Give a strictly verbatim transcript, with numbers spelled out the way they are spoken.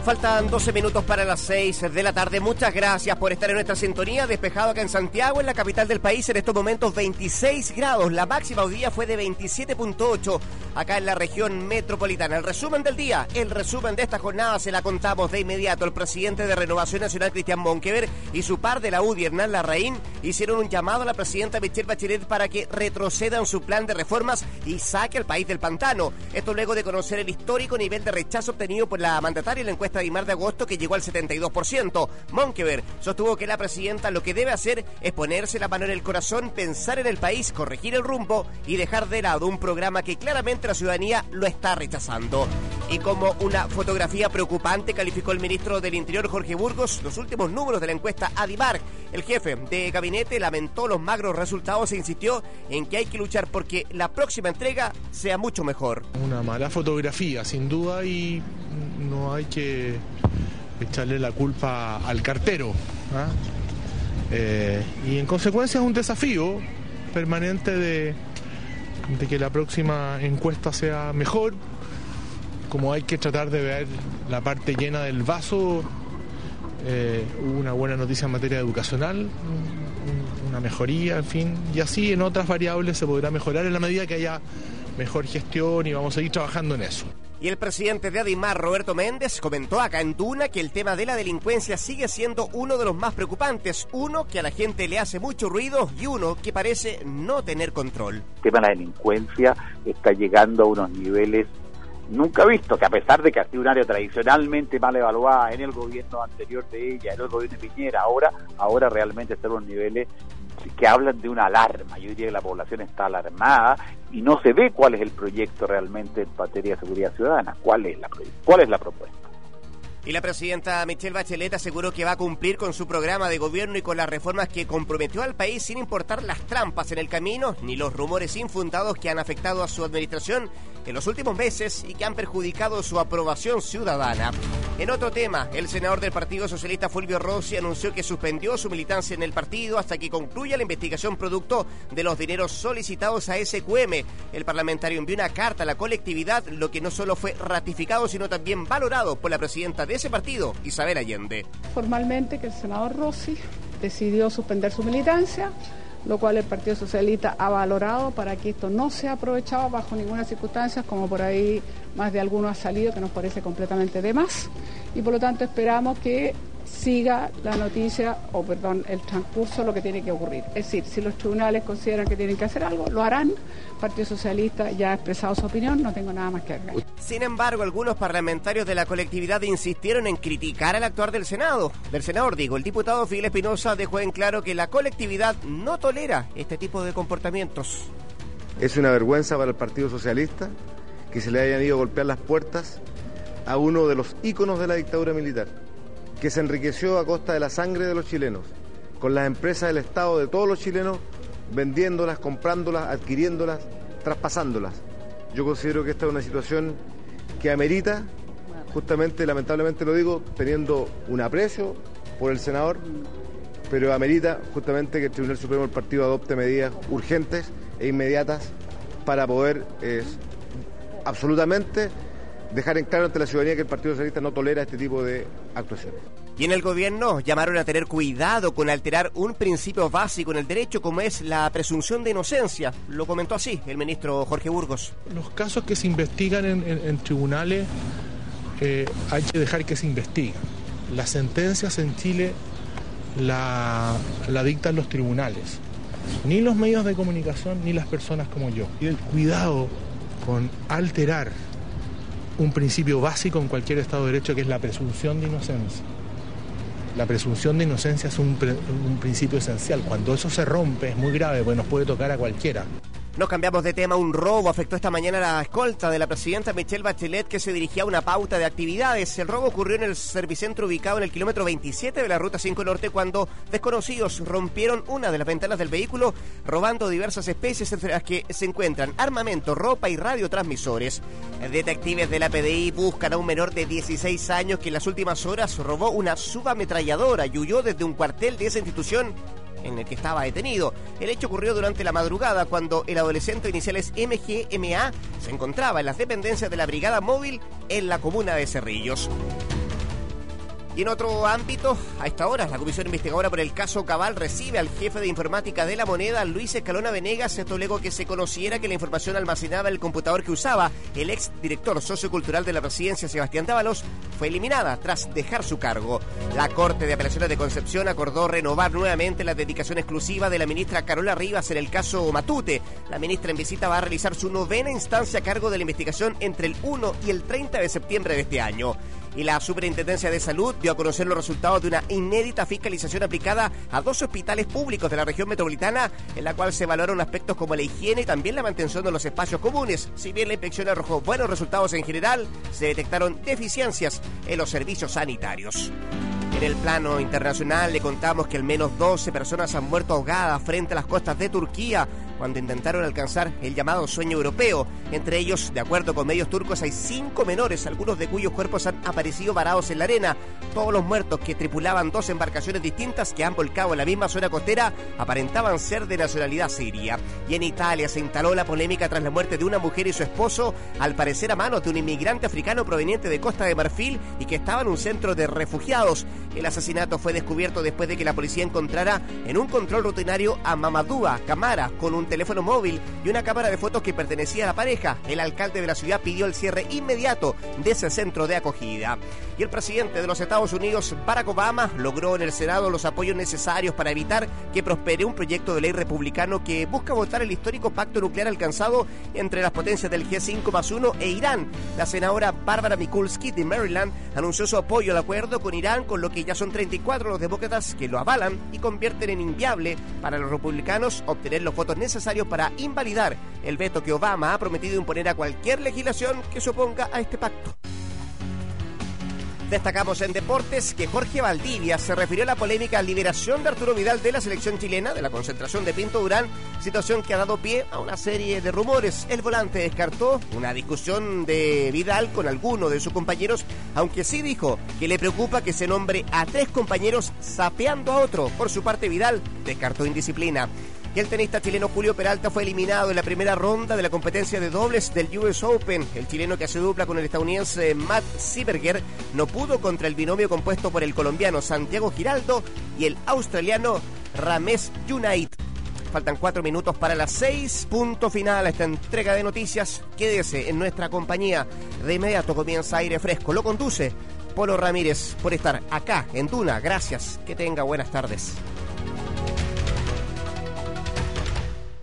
Faltan doce minutos para las seis de la tarde. Muchas gracias por estar en nuestra sintonía. Despejado acá en Santiago, en la capital del país, en estos momentos veintiséis grados. La máxima hoy día fue de veintisiete punto ocho acá en la región metropolitana. El resumen del día, el resumen de esta jornada se la contamos de inmediato. El presidente de Renovación Nacional, Cristian Monkever, y su par de la U D I, Hernán Larraín, hicieron un llamado a la presidenta Michelle Bachelet para que retroceda en su plan de reformas y saque al país del pantano. Esto luego de conocer el histórico nivel de rechazo obtenido por la mandataria en la encuesta de I M A R de agosto, que llegó al setenta y dos por ciento. Monkever sostuvo que la presidenta lo que debe hacer es ponerse la mano en el corazón, pensar en el país, corregir el rumbo y dejar de lado un programa que claramente la ciudadanía lo está rechazando. Y como una fotografía preocupante calificó el ministro del Interior, Jorge Burgos, los últimos números de la encuesta Adimark. El jefe de gabinete lamentó los magros resultados e insistió en que hay que luchar porque la próxima entrega sea mucho mejor. Una mala fotografía, sin duda, y no hay que echarle la culpa al cartero, ¿eh? Eh, y en consecuencia es un desafío permanente de, de que la próxima encuesta sea mejor. Como hay que tratar de ver la parte llena del vaso, eh, hubo una buena noticia en materia educacional, una mejoría, en fin, y así en otras variables se podrá mejorar en la medida que haya mejor gestión, y vamos a seguir trabajando en eso. Y el presidente de Adimar, Roberto Méndez, comentó acá en Duna que el tema de la delincuencia sigue siendo uno de los más preocupantes, uno que a la gente le hace mucho ruido y uno que parece no tener control. El tema de la delincuencia está llegando a unos niveles nunca vistos, que a pesar de que ha sido un área tradicionalmente mal evaluada en el gobierno anterior de ella, en el gobierno de Piñera, ahora, ahora realmente están unos niveles que hablan de una alarma. Yo diría que la población está alarmada y no se ve cuál es el proyecto realmente en materia de seguridad ciudadana. ¿Cuál es la, cuál es la propuesta? Y la presidenta Michelle Bachelet aseguró que va a cumplir con su programa de gobierno y con las reformas que comprometió al país, sin importar las trampas en el camino ni los rumores infundados que han afectado a su administración en los últimos meses y que han perjudicado su aprobación ciudadana. En otro tema, el senador del Partido Socialista, Fulvio Rossi, anunció que suspendió su militancia en el partido hasta que concluya la investigación producto de los dineros solicitados a S Q M. El parlamentario envió una carta a la colectividad, lo que no solo fue ratificado, sino también valorado por la presidenta de ese partido, Isabel Allende. Formalmente que el senador Rossi decidió suspender su militancia, lo cual el Partido Socialista ha valorado para que esto no sea aprovechado bajo ninguna circunstancia, como por ahí más de alguno ha salido, que nos parece completamente de más, y por lo tanto esperamos que siga la noticia, o perdón, el transcurso, lo que tiene que ocurrir. Es decir, si los tribunales consideran que tienen que hacer algo, lo harán. El Partido Socialista ya ha expresado su opinión, no tengo nada más que agregar. Sin embargo, algunos parlamentarios de la colectividad insistieron en criticar el actuar del Senado, del senador, digo. El diputado Fidel Espinosa dejó en claro que la colectividad no tolera este tipo de comportamientos. Es una vergüenza para el Partido Socialista que se le hayan ido a golpear las puertas a uno de los íconos de la dictadura militar, que se enriqueció a costa de la sangre de los chilenos, con las empresas del Estado de todos los chilenos, vendiéndolas, comprándolas, adquiriéndolas, traspasándolas. Yo considero que esta es una situación que amerita, justamente, lamentablemente lo digo, teniendo un aprecio por el senador, pero amerita justamente que el Tribunal Supremo del Partido adopte medidas urgentes e inmediatas para poder eh, absolutamente dejar en claro ante la ciudadanía que el Partido Socialista no tolera este tipo de actuaciones. Y en el gobierno llamaron a tener cuidado con alterar un principio básico en el derecho, como es la presunción de inocencia. Lo comentó así el ministro Jorge Burgos. Los casos que se investigan en, en, en tribunales eh, hay que dejar que se investiguen. Las sentencias en Chile la, la dictan los tribunales, ni los medios de comunicación ni las personas como yo. Y el cuidado con alterar un principio básico en cualquier Estado de Derecho, que es la presunción de inocencia. La presunción de inocencia es un, un principio esencial. Cuando eso se rompe es muy grave, porque nos puede tocar a cualquiera. Nos cambiamos de tema. Un robo afectó esta mañana la escolta de la presidenta Michelle Bachelet, que se dirigía a una pauta de actividades. El robo ocurrió en el servicentro ubicado en el kilómetro veintisiete de la Ruta cinco Norte, cuando desconocidos rompieron una de las ventanas del vehículo, robando diversas especies, entre las que se encuentran armamento, ropa y radiotransmisores. Detectives de la P D I buscan a un menor de dieciséis años que en las últimas horas robó una subametralladora y huyó desde un cuartel de esa institución en el que estaba detenido. El hecho ocurrió durante la madrugada, cuando el adolescente, iniciales M G M A, se encontraba en las dependencias de la Brigada Móvil en la comuna de Cerrillos. Y en otro ámbito, a esta hora, la comisión investigadora por el caso Cabal recibe al jefe de informática de La Moneda, Luis Escalona Venegas, esto luego que se conociera que la información almacenada en el computador que usaba el ex director sociocultural de la presidencia, Sebastián Dávalos, fue eliminada tras dejar su cargo. La Corte de Apelaciones de Concepción acordó renovar nuevamente la dedicación exclusiva de la ministra Carola Rivas en el caso Matute. La ministra en visita va a realizar su novena instancia a cargo de la investigación entre el uno y el treinta de septiembre de este año. Y la Superintendencia de Salud dio a conocer los resultados de una inédita fiscalización aplicada a dos hospitales públicos de la región metropolitana, en la cual se valoraron aspectos como la higiene y también la mantención de los espacios comunes. Si bien la inspección arrojó buenos resultados en general, se detectaron deficiencias en los servicios sanitarios. En el plano internacional le contamos que al menos doce personas han muerto ahogadas frente a las costas de Turquía cuando intentaron alcanzar el llamado sueño europeo. Entre ellos, de acuerdo con medios turcos, hay cinco menores, algunos de cuyos cuerpos han aparecido varados en la arena. Todos los muertos, que tripulaban dos embarcaciones distintas que han volcado en la misma zona costera, aparentaban ser de nacionalidad siria. Y en Italia se instaló la polémica tras la muerte de una mujer y su esposo, al parecer a manos de un inmigrante africano proveniente de Costa de Marfil y que estaba en un centro de refugiados. El asesinato fue descubierto después de que la policía encontrara en un control rutinario a Mamadou Camara con un teléfono móvil y una cámara de fotos que pertenecía a la pareja. El alcalde de la ciudad pidió el cierre inmediato de ese centro de acogida. Y el presidente de los Estados Unidos, Barack Obama, logró en el Senado los apoyos necesarios para evitar que prospere un proyecto de ley republicano que busca votar el histórico pacto nuclear alcanzado entre las potencias del G cinco más uno e Irán. La senadora Barbara Mikulski de Maryland anunció su apoyo al acuerdo con Irán, con lo que ya son treinta y cuatro los demócratas que lo avalan y convierten en inviable para los republicanos obtener los votos necesarios para invalidar el veto que Obama ha prometido imponer a cualquier legislación que se oponga a este pacto. Destacamos en deportes que Jorge Valdivia se refirió a la polémica liberación de Arturo Vidal de la selección chilena de la concentración de Pinto Durán, situación que ha dado pie a una serie de rumores. El volante descartó una discusión de Vidal con alguno de sus compañeros, aunque sí dijo que le preocupa que se nombre a tres compañeros sapeando a otro. Por su parte, Vidal descartó indisciplina. Y el tenista chileno Julio Peralta fue eliminado en la primera ronda de la competencia de dobles del U S Open. El chileno, que hace dupla con el estadounidense Matt Sieberger, no pudo contra el binomio compuesto por el colombiano Santiago Giraldo y el australiano Rames Junaid. Faltan cuatro minutos para las seis. Punto final a esta entrega de noticias. Quédese en nuestra compañía. De inmediato comienza Aire Fresco. Lo conduce Polo Ramírez. Por estar acá en Duna. Gracias. Que tenga buenas tardes.